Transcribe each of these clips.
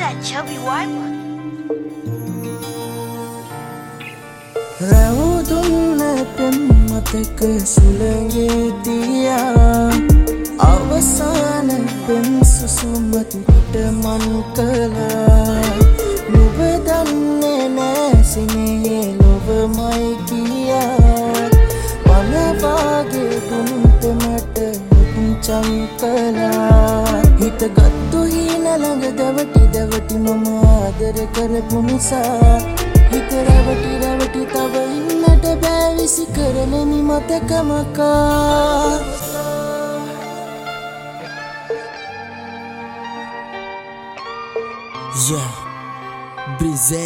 that chubby white one. රැවුදුන්න පෙම්මතක සුළඟේ තියා අවසාන පෙම් සුසුමතුට මන් කළා නුඹ දන්නේ නෑ සිනේ ලොවමයි කියා වනවාගේ දුන්ත මට උච්චම් කළා හිතගත්තු හීන ළඟ දවටි මම ආදර කරපු නිසා හිත රැවටි තව ඉන්නට බෑ විසි කරලෙමි මතකමකා Yeah, Brizzy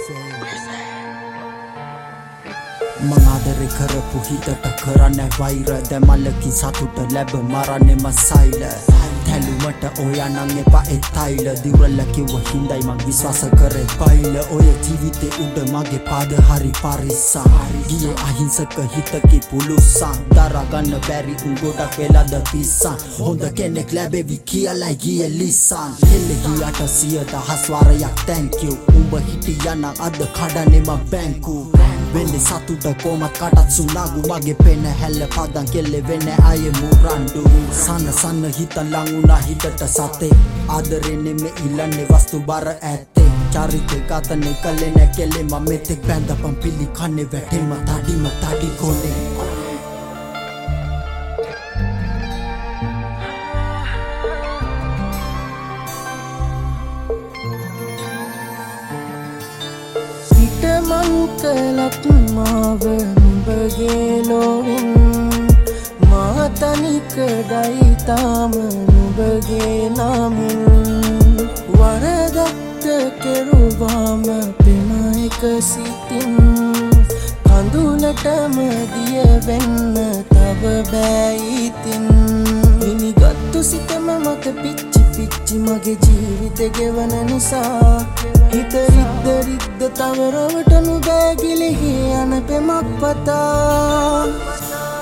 මංආදරේ කරපු හිතට කරන්නේ වෛර දැමලකින් සතුට ලැබ මරන්නේ මසයිල තැලුමට ඔයා නම් එපා එතයිල දිවුරල්ල කිව්ව හින්දයි මං විශ්වාස කරේ පයිල ඔය ජීවිතේ උඩ මගේ පාද හරි පරිස්සම් ගියේ අහිංසක හිතකි පුළුසම් දරා ගන්න බැරි උන් ගොඩක් වෙලාද පිස්සන් හොඳ කෙනෙක් ලැබෙවි කියලායි ගියේ ලිස්සන් හෙල්ලේ ගියට 100,000 වාරයක් thank you උඹ හිටියනම් අද කඩන්නේ මං බැංකු වෙන්නේ සතුට කොමත් කටත් සුනාගු මගේ පෙන හැල්ල පදන් කෙල්ලේ වෙන්නේ අය මුරන්ඩු සන්න හිතන් ලං උනා හිතට සතේ ආදරේ නෙමෙ ඉල්ලන්නේ වස්තු බර ඇත්තේ චරිතේ කතනේ කලේ නැ කෙලේ මම මෙතෙක් බැඳපම් පිලි කන්නේ වැටෙම තඩි ගොනේ මංකලත් මාව නුඹගේ ලෝවින් මා තනිකඩයි තාම නුඹගේ නමින් වරදක්ද කෙරුවාම පෙම එක සිතින් කඳුලටම දිය වෙන්න තව බෑයිතින් මිනිගත්තු සිතම මත පිච්චි මගේ ජීවිතේ ගෙවන නිසා හිත රිද්ද තව රවටනු බෑ ගිලිහි යන පෙමක් පතා